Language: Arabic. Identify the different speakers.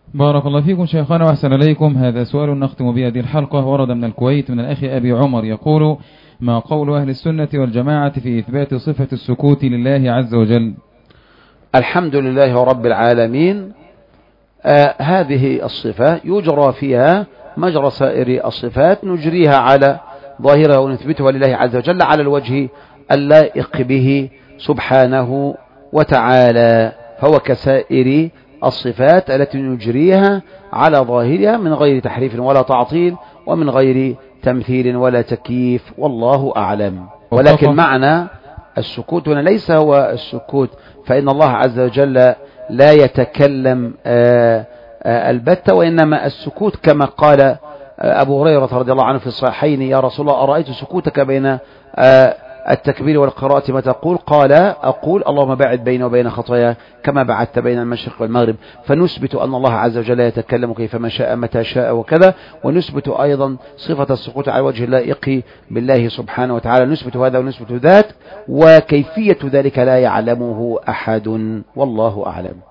Speaker 1: بارك الله فيكم شيخنا وأحسن إليكم. هذا سؤال نختم به هذه الحلقة، ورد من الكويت من الأخ أبي عمر يقول: ما قول أهل السنة والجماعة في إثبات صفة السكوت لله عز وجل؟
Speaker 2: الحمد لله رب العالمين. هذه الصفة يجرى فيها مجرى سائر الصفات، نجريها على ظاهرها ونثبتها لله عز وجل على الوجه اللائق به سبحانه وتعالى، فهو كسائر الصفات التي نجريها على ظاهرها من غير تحريف ولا تعطيل ومن غير تمثيل ولا تكييف، والله أعلم. ولكن معنى السكوت هنا ليس هو السكوت، فإن الله عز وجل لا يتكلم البتة، وإنما السكوت كما قال أبو هريرة رضي الله عنه في الصحيحين: يا رسول الله أرأيت سكوتك بين التكبير والقراءة ما تقول؟ قال: أقول اللهم باعد بيني وبين خطايا كما بعدت بين المشرق والمغرب. فنثبت أن الله عز وجل يتكلم كيفما شاء متى شاء وكذا، ونثبت أيضا صفة السكوت على وجه اللائق بالله سبحانه وتعالى، نثبت هذا ونثبت ذاك، وكيفية ذلك لا يعلمه أحد، والله أعلم.